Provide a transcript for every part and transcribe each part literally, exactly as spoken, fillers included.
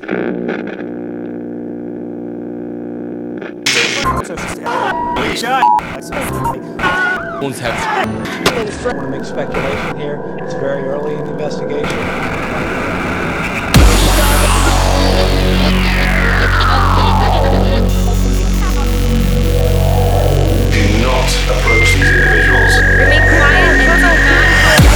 Uns have. I don't want to make speculation here. It's very early in the investigation. Do not approach these individuals. Remain quiet and also not.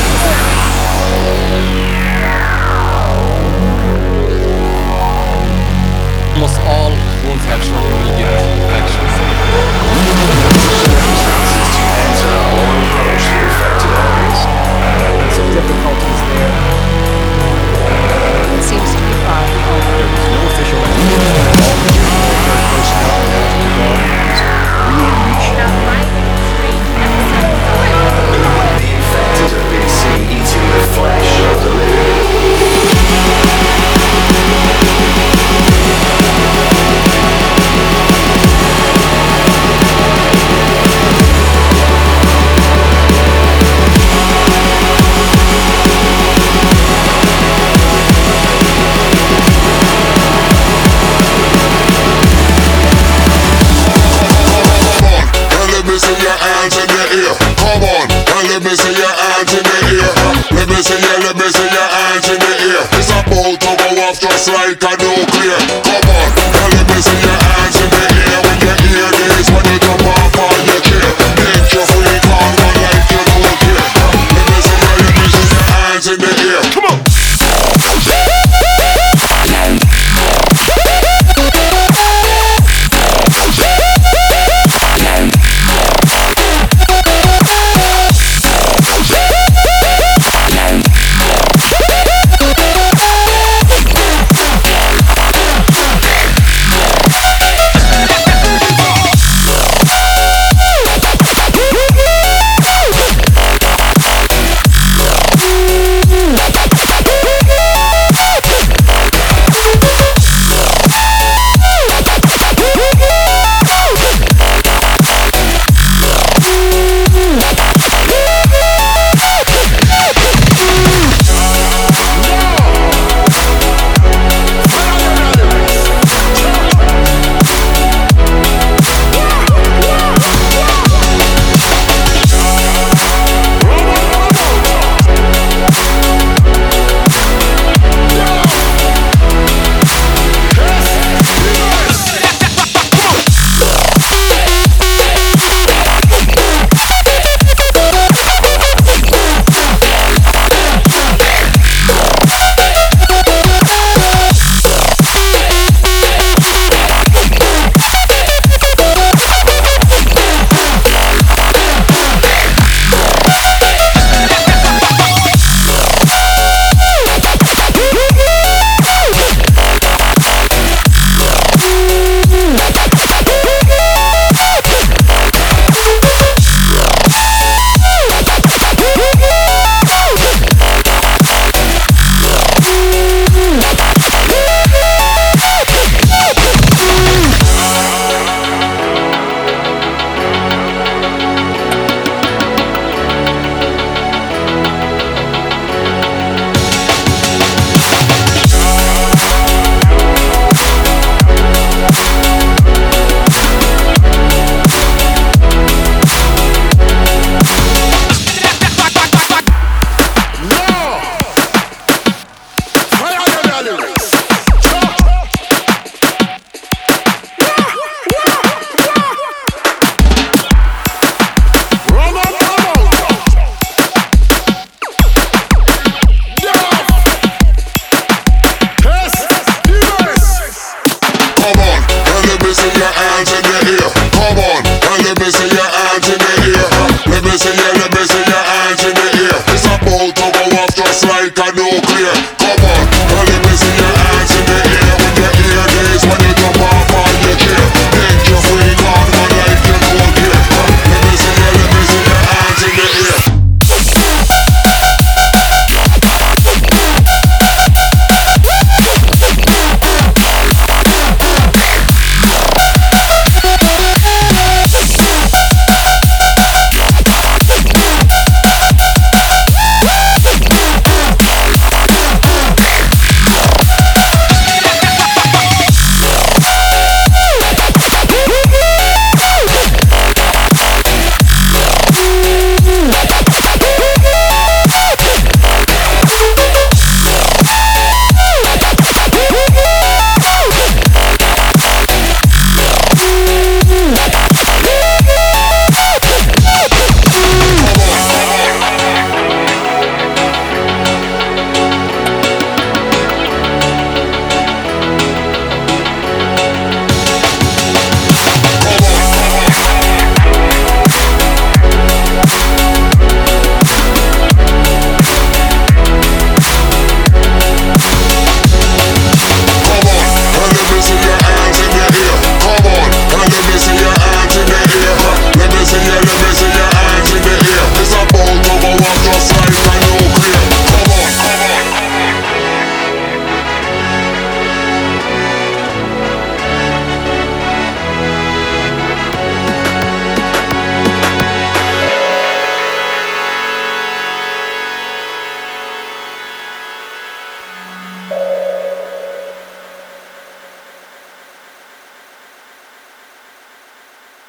Almost all wounds have short immediate infections. Circumstances to enter or approach the affected areas. Some difficulties there. It seems to be fine. There was no official explanation. All military personnel had to involve re-reach. Now, right street episode. The infected have been seen eating the flesh of the living. Let me see your hands in the air. Let me see your, let me see your hands in the air. It's about to go off just like a nuclear. Come on, let me see your